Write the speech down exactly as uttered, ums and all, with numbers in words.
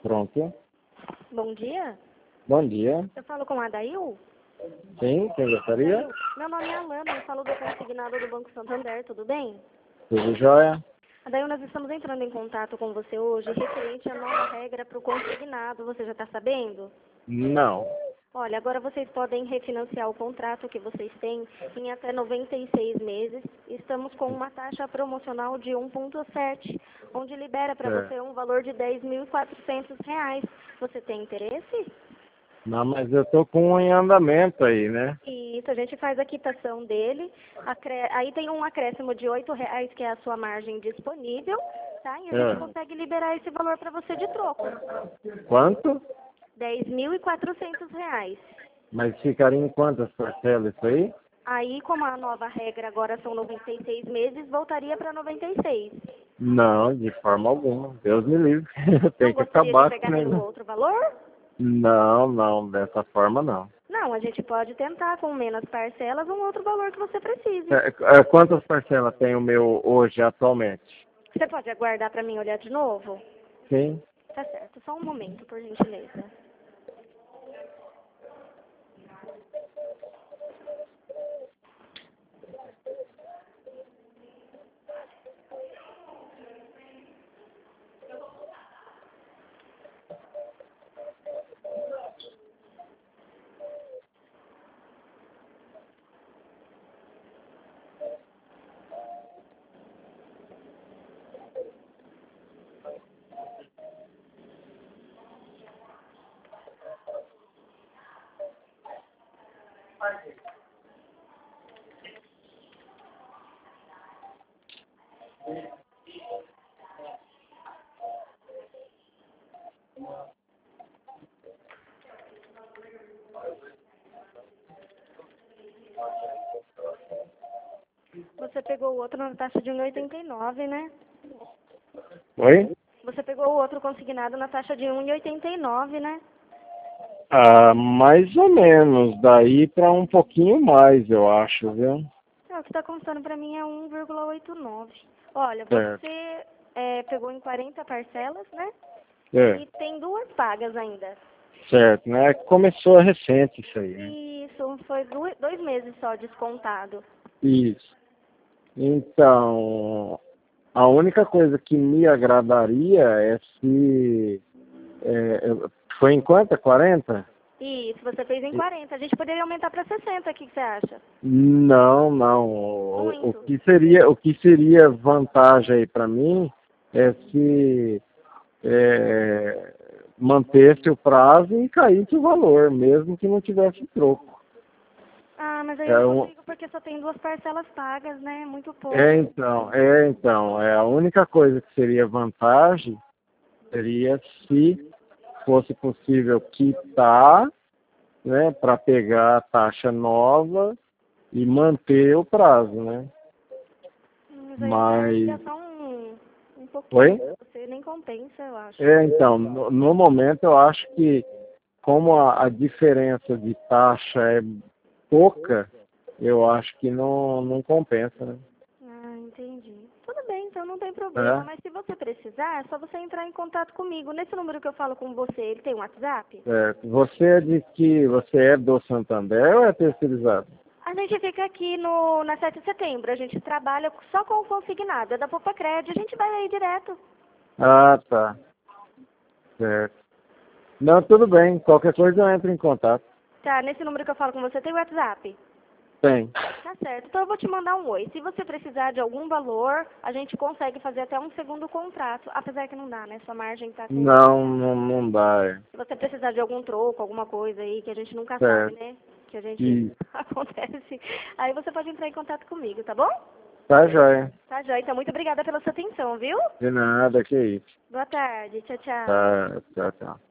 Pronto. Bom dia. Bom dia. Eu falo com a Adail? Sim, quem gostaria? Adail, meu nome é Alana, eu falo do consignado do Banco Santander, tudo bem? Tudo jóia? Adail, nós estamos entrando em contato com você hoje referente à nova regra para o consignado, você já está sabendo? Não. Olha, agora vocês podem refinanciar o contrato que vocês têm em até noventa e seis meses. Estamos com uma taxa promocional de um vírgula sete, onde libera para É. você um valor de dez mil e quatrocentos reais. Você tem interesse? Não, mas eu tô com um em andamento aí, né? Isso, a gente faz a quitação dele. acre- Aí tem um acréscimo de oito reais, que é a sua margem disponível, tá? E a gente É. consegue liberar esse valor para você de troco. Quanto? dez mil e quatrocentos reais. Mas ficaria em quantas parcelas isso aí? Aí, como a nova regra agora são noventa e seis meses, voltaria para noventa e seis. Não, de forma alguma. Deus me livre. Não Tem que gostaria de acabar pegar com nenhum ele. outro valor? Não, não, dessa forma não. Não, a gente pode tentar com menos parcelas um outro valor que você precise. É, é, quantas parcelas tem o meu hoje, atualmente? Você pode aguardar para mim olhar de novo? Sim. Tá certo, só um momento, por gentileza. Você pegou o outro na taxa de um vírgula oitenta e nove, né? Oi? Você pegou o outro consignado na taxa de um vírgula oitenta e nove, né? Ah, mais ou menos. Daí para um pouquinho mais, eu acho, viu? É, o que está constando para mim é um vírgula oitenta e nove. Olha, Certo. você é, pegou em quarenta parcelas, né? É, E tem duas pagas ainda. certo, né? Começou recente isso aí, né? Isso, foi du- dois meses só descontado. Isso. Então, a única coisa que me agradaria é se... é, eu- foi em quanto? quarenta? Isso, você fez em quarenta. A gente poderia aumentar para sessenta, o que que você acha? Não, não. O, o Muito. que seria, o que seria vantagem aí para mim é se é, mantesse o prazo e caísse o valor, mesmo que não tivesse troco. Ah, mas aí eu É, não um, consigo porque só tem duas parcelas pagas, né? Muito pouco. é então, é então, é a única coisa que seria vantagem seria se fosse possível quitar, né, para pegar a taxa nova e manter o prazo, né? Mas aí você vai Mas, gastar um, um oi? pouquinho. Você nem compensa, eu acho. É, então, no, no momento eu acho que como a, a diferença de taxa é pouca, eu acho que não, não compensa, né? Ah, entendi. Tudo bem, então não tem problema. É, Mas se você precisar, é só você entrar em contato comigo. Nesse número que eu falo com você, ele tem um WhatsApp? certo. Você é de que você é do Santander ou é terceirizado? A gente fica aqui no, na sete de setembro. A gente trabalha só com o consignado. É da Popacred. A gente vai aí direto. Ah, tá. Certo. Não, tudo bem. Qualquer coisa eu entro em contato. Tá, nesse número que eu falo com você, tem WhatsApp? Tem. Tá certo. Então eu vou te mandar um oi. Se você precisar de algum valor, a gente consegue fazer até um segundo contrato. Apesar que não dá, né? Sua margem tá sem Não, negociar. não, não dá. É. Se você precisar de algum troco, alguma coisa aí, que a gente nunca sabe, Certo. né? Que a gente E acontece. Aí você pode entrar em contato comigo, tá bom? tá joia. Tá, Joia. Então, muito obrigada pela sua atenção, viu? De nada, que isso. Boa tarde. Tchau, tchau. Tá, tchau, tchau.